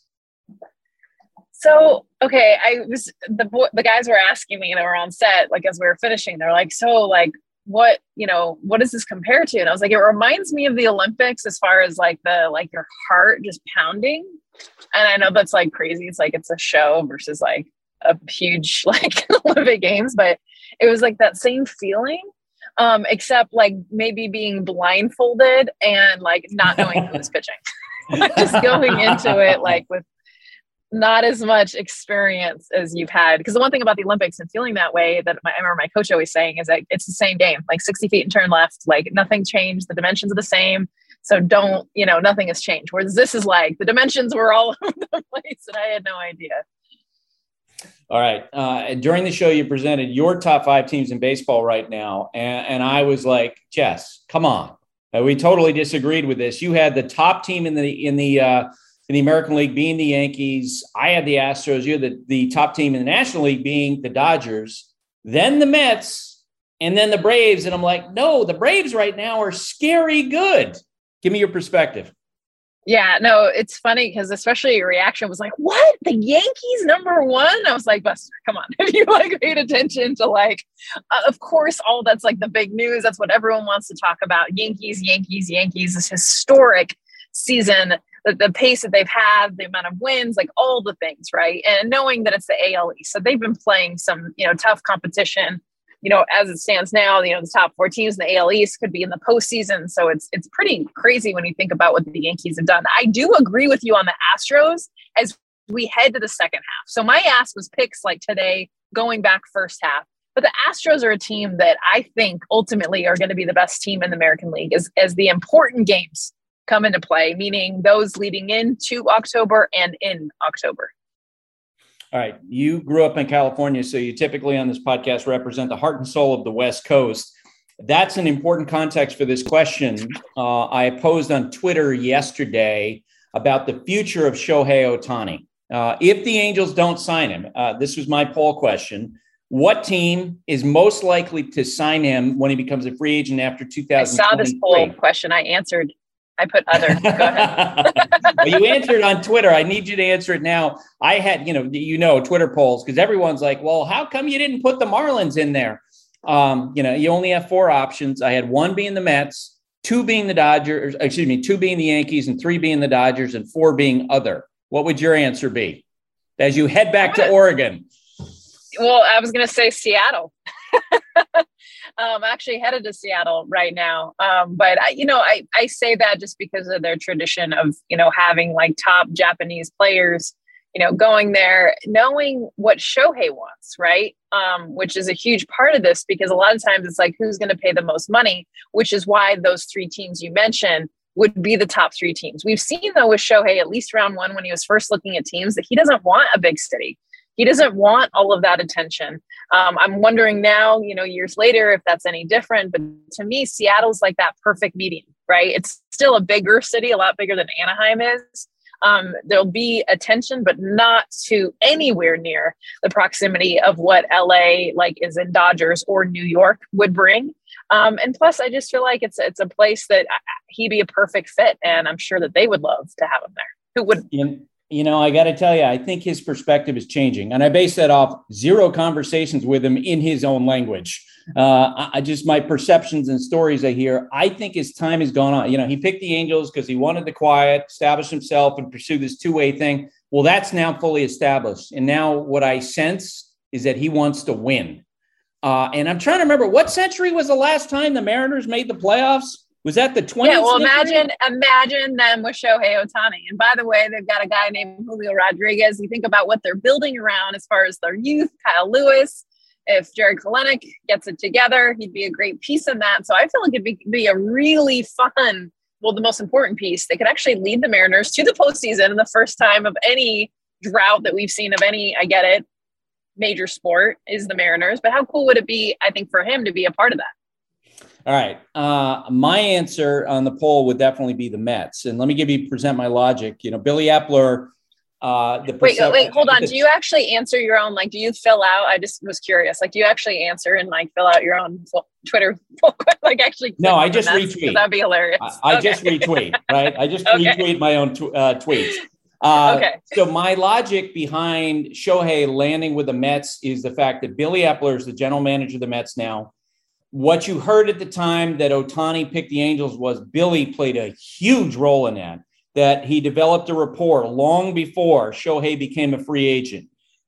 So, okay, I was, the the guys were asking me, and they were on set, like, as we were finishing, they're like, so, like, what, you know, what does this compare to? And I was like, it reminds me of the Olympics as far as, like, the, like, your heart just pounding. And I know that's, like, crazy. It's like, it's a show versus, like, a huge, like, Olympic Games, but it was, like, that same feeling. Um, except like maybe being blindfolded and like not knowing who was pitching, just going into it like with not as much experience as you've had. Because the one thing about the Olympics and feeling that way that my, I remember my coach always saying is that it's the same game, like sixty feet and turn left, like nothing changed. The dimensions are the same. So don't, you know, nothing has changed. Whereas this is like the dimensions were all over the place and I had no idea. All right. Uh, during the show, you presented your top five teams in baseball right now. And, and I was like, Jess, come on. Uh, we totally disagreed with this. You had the top team in the in the uh, in the American League being the Yankees. I had the Astros. You had the, the top team in the National League being the Dodgers, then the Mets, and then the Braves. And I'm like, no, the Braves right now are scary good. Give me your perspective. Yeah, no, it's funny because especially your reaction was like, what? The Yankees number one? I was like, Buster, come on. If you like paid attention to like, uh, of course, all that's like the big news. That's what everyone wants to talk about. Yankees, Yankees, Yankees, this historic season, the, the pace that they've had, the amount of wins, like all the things, right? And knowing that it's the A L East. So they've been playing some, you know, tough competition. You know, as it stands now, you know, the top four teams in the A L East could be in the postseason. So it's it's pretty crazy when you think about what the Yankees have done. I do agree with you on the Astros as we head to the second half. So my ask was picks like today, going back first half. But the Astros are a team that I think ultimately are going to be the best team in the American League as, as the important games come into play, meaning those leading into October and in October. All right. You grew up in California, so you typically on this podcast represent the heart and soul of the West Coast. That's an important context for this question. Uh, I posed on Twitter yesterday about the future of Shohei Ohtani. Uh, if the Angels don't sign him, uh, this was my poll question. What team is most likely to sign him when he becomes a free agent after two thousand twenty-three? I saw this poll question. I answered. I put other. Go ahead. Well, you answered on Twitter. I need you to answer it now. I had, you know, you know, Twitter polls, because everyone's like, well, how come you didn't put the Marlins in there? Um, you know, you only have four options. I had one being the Mets, two being the Dodgers, excuse me, two being the Yankees, and three being the Dodgers, and four being other. What would your answer be as you head back to Oregon? Well, I was going to say Seattle. Um, actually headed to Seattle right now. Um, but I, you know, I, I say that just because of their tradition of, you know, having like top Japanese players, you know, going there, knowing what Shohei wants, right? Um, which is a huge part of this, because a lot of times it's like, who's going to pay the most money, which is why those three teams you mentioned would be the top three teams. We've seen though with Shohei, at least round one, when he was first looking at teams, that he doesn't want a big city. He doesn't want all of that attention. Um, I'm wondering now, you know, years later, if that's any different. But to me, Seattle's like that perfect medium, right? It's still a bigger city, a lot bigger than Anaheim is. Um, there'll be attention, but not to anywhere near the proximity of what L A like is in Dodgers or New York would bring. Um, and plus, I just feel like it's it's a place that he'd be a perfect fit, and I'm sure that they would love to have him there. Who wouldn't? Yeah. You know, I got to tell you, I think his perspective is changing. And I base that off zero conversations with him in his own language. Uh, I just, my perceptions and stories I hear, I think his time has gone on. You know, he picked the Angels because he wanted the quiet, establish himself and pursue this two-way thing. Well, that's now fully established. And now what I sense is that he wants to win. Uh, and I'm trying to remember, what century was the last time the Mariners made the playoffs? Was that the twentieth? Yeah, well, century? imagine imagine them with Shohei Ohtani. And by the way, they've got a guy named Julio Rodriguez. You think about what they're building around as far as their youth, Kyle Lewis. If Jared Kelenic gets it together, he'd be a great piece in that. So I feel like it'd be, be a really fun, well, the most important piece. They could actually lead the Mariners to the postseason in the first time of any drought that we've seen of any, I get it, major sport is the Mariners. But how cool would it be, I think, for him to be a part of that? All right. Uh, my answer on the poll would definitely be the Mets. And let me give you, present my logic. You know, Billy Epler. Uh, the wait, wait, hold on. Do you actually answer your own, like, do you fill out? I just was curious. Like, do you actually answer and like fill out your own Twitter? Like actually. No, I just retweet. That'd be hilarious. I, I okay. just retweet, right? I just okay. retweet my own tw- uh, tweets. Uh, okay. So my logic behind Shohei landing with the Mets is the fact that Billy Epler is the general manager of the Mets now. What you heard at the time that Ohtani picked the Angels was Billy played a huge role in that, that he developed a rapport long before Shohei became a free agent.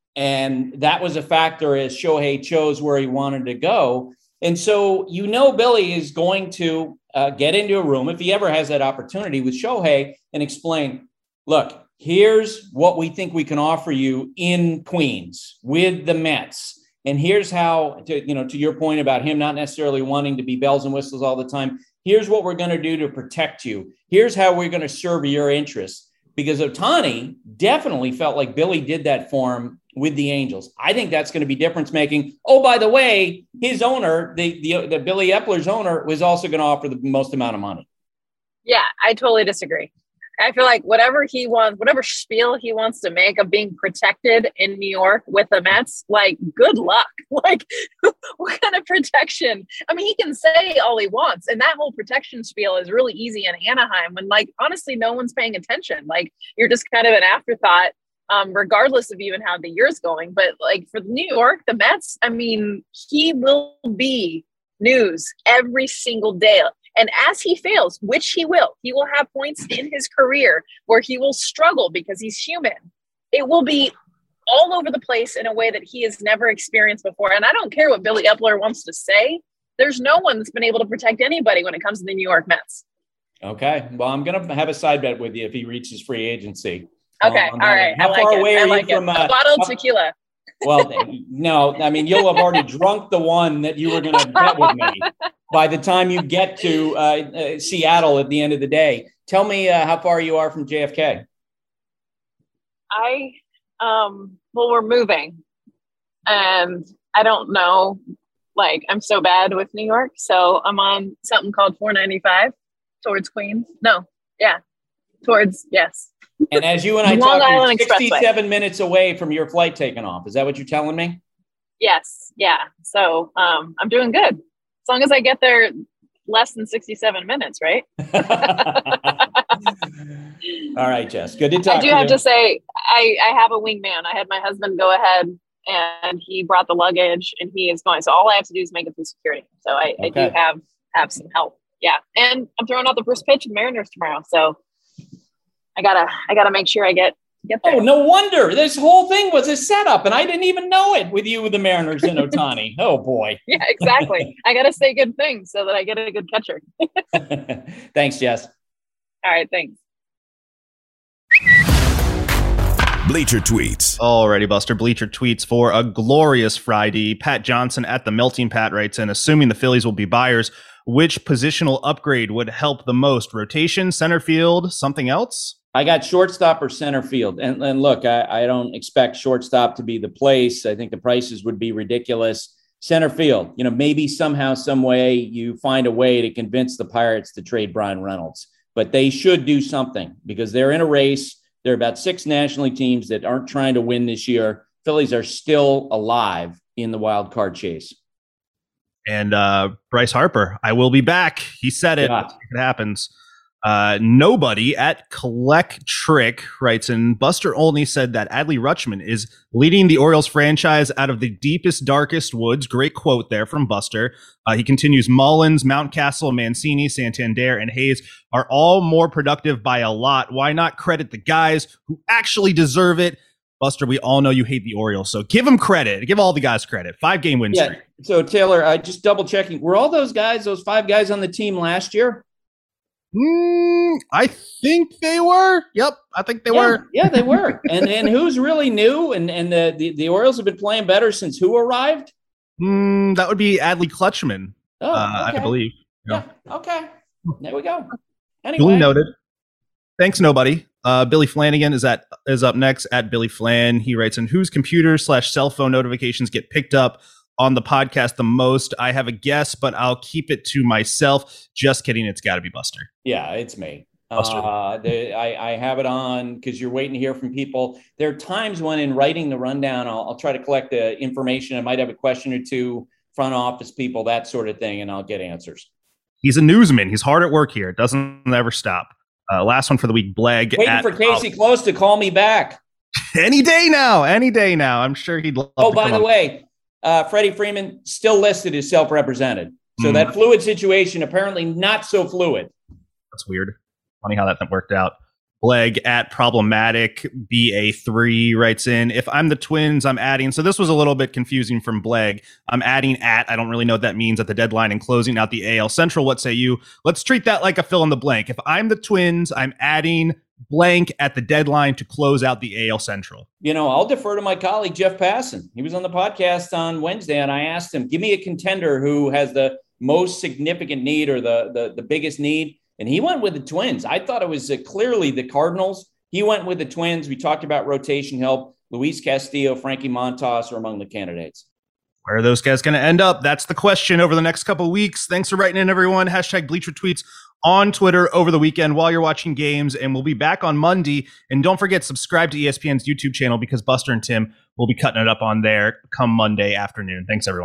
And that was a factor as Shohei chose where he wanted to go. And so, you know, Billy is going to uh, get into a room, if he ever has that opportunity, with Shohei and explain, look, here's what we think we can offer you in Queens with the Mets. And here's how, to, you know, to your point about him not necessarily wanting to be bells and whistles all the time, here's what we're going to do to protect you. Here's how we're going to serve your interests. Because Ohtani definitely felt like Billy did that for him with the Angels. I think that's going to be difference making. Oh, by the way, his owner, the, the, the Billy Epler's owner, was also going to offer the most amount of money. Yeah, I totally disagree. I feel like whatever he wants, whatever spiel he wants to make of being protected in New York with the Mets, like, good luck. Like, what kind of protection. I mean, he can say all he wants, and that whole protection spiel is really easy in Anaheim when, like, honestly, no one's paying attention. Like, you're just kind of an afterthought, um, regardless of even how the year's going. But, like, for New York, the Mets, I mean, he will be news every single day. And as he fails, which he will, he will have points in his career where he will struggle because he's human. It will be all over the place in a way that he has never experienced before. And I don't care what Billy Epler wants to say. There's no one that's been able to protect anybody when it comes to the New York Mets. Okay. Well, I'm going to have a side bet with you if he reaches free agency. Okay. Um, all right. How I far like away it. are I you like from it. uh, a bottle of uh, tequila? Well, no, I mean, you'll have already drunk the one that you were going to bet with me by the time you get to uh, uh, Seattle at the end of the day. Tell me uh, how far you are from J F K. I, um, well, we're moving and I don't know, like, I'm so bad with New York. So I'm on something called four ninety-five towards Queens. No. Yeah. Towards, yes. And as you and I Long talk, Island you're sixty-seven Expressway. minutes away from your flight taking off. Is that what you're telling me? Yes. Yeah. So um, I'm doing good. As long as I get there less than sixty-seven minutes, right? All right, Jess. Good to talk I do to have you. to say, I, I have a wingman. I had my husband go ahead and he brought the luggage and he is going. So all I have to do is make it through security. So I, I Okay. do have, have some help. Yeah. And I'm throwing out the first pitch of Mariners tomorrow. So I gotta, I gotta make sure I get, get there. Oh, no wonder. This whole thing was a setup, and I didn't even know it with you with the Mariners and Ohtani. Oh, boy. Yeah, exactly. I gotta say good things so that I get a good catcher. Thanks, Jess. All right. Thanks. Bleacher Tweets. Alrighty, Buster. Bleacher Tweets for a glorious Friday. Pat Johnson at the Melting Pat writes in, assuming the Phillies will be buyers, which positional upgrade would help the most? Rotation, center field, something else? I got shortstop or center field. And, and look, I, I don't expect shortstop to be the place. I think the prices would be ridiculous. Center field, you know, maybe somehow, some way you find a way to convince the Pirates to trade Brian Reynolds. But they should do something because they're in a race. There are about six National League teams that aren't trying to win this year. Phillies are still alive in the wild card chase. And uh, Bryce Harper, I will be back. He said it. Yeah. It happens. Uh, nobody at Collect Trick writes in, Buster Olney said that Adley Rutschman is leading the Orioles franchise out of the deepest, darkest woods. Great quote there from Buster. Uh, he continues, Mullins, Mountcastle, Mancini, Santander, and Hayes are all more productive by a lot. Why not credit the guys who actually deserve it? Buster, we all know you hate the Orioles, so give them credit. Give all the guys credit. Five-game win streak. Yeah. So, Taylor, I just double-checking. Were all those guys, those five guys on the team last year? Mm, I think they were. Yep, I think they yeah, were. Yeah, they were. and and who's really new? And and the, the, the Orioles have been playing better since who arrived? Mm, that would be Adley Clutchman, Oh, uh, okay. I believe. Yeah. Okay. There we go. Duly Anyway, noted. Thanks, nobody. Uh, Billy Flanagan is at is up next at Billy Flan. He writes in, whose computer slash cell phone notifications get picked up on the podcast the most? I have a guess, but I'll keep it to myself. Just kidding. It's got to be Buster. Yeah, it's me. Buster. Uh, the, I, I have it on because you're waiting to hear from people. There are times when in writing the rundown, I'll, I'll try to collect the information. I might have a question or two, front office people, that sort of thing, and I'll get answers. He's a newsman. He's hard at work here. It doesn't ever stop. Uh, last one for the week, Bleg. Waiting at, for Casey Close to call me back. Any day now. Any day now. I'm sure he'd love Oh, to by come the on. way, uh, Freddie Freeman still listed as self-represented. So Mm. that fluid situation, apparently not so fluid. That's weird. Funny how that worked out. Bleg at Problematic B A three writes in, if I'm the Twins, I'm adding. So this was a little bit confusing from Bleg. I'm adding at, I don't really know what that means, at the deadline and closing out the A L Central. What say you? Let's treat that like a fill in the blank. If I'm the Twins, I'm adding blank at the deadline to close out the A L Central. You know, I'll defer to my colleague, Jeff Passan. He was on the podcast on Wednesday, and I asked him, give me a contender who has the most significant need or the, the, the biggest need. And he went with the Twins. I thought it was uh, clearly the Cardinals. He went with the Twins. We talked about rotation help. Luis Castillo, Frankie Montas are among the candidates. Where are those guys going to end up? That's the question over the next couple of weeks. Thanks for writing in, everyone. Hashtag Bleacher Tweets on Twitter over the weekend while you're watching games. And we'll be back on Monday. And don't forget, subscribe to E S P N's YouTube channel because Buster and Tim will be cutting it up on there come Monday afternoon. Thanks, everyone.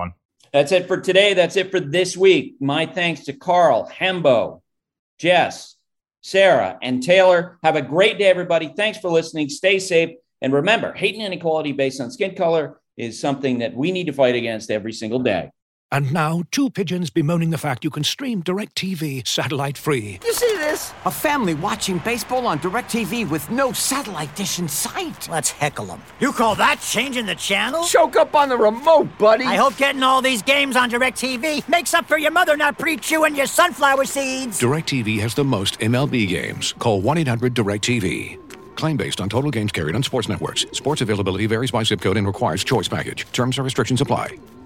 That's it for today. That's it for this week. My thanks to Carl, Hembo, Jess, Sarah, and Taylor. Have a great day, everybody. Thanks for listening. Stay safe. And remember, hate and inequality based on skin color is something that we need to fight against every single day. And now, two pigeons bemoaning the fact you can stream DirecTV satellite-free. You see this? A family watching baseball on DirecTV with no satellite dish in sight. Let's heckle them. You call that changing the channel? Choke up on the remote, buddy. I hope getting all these games on DirecTV makes up for your mother not pre-chewing your sunflower seeds. DirecTV has the most M L B games. Call one eight hundred direct T V. Claim based on total games carried on sports networks. Sports availability varies by zip code and requires choice package. Terms and restrictions apply.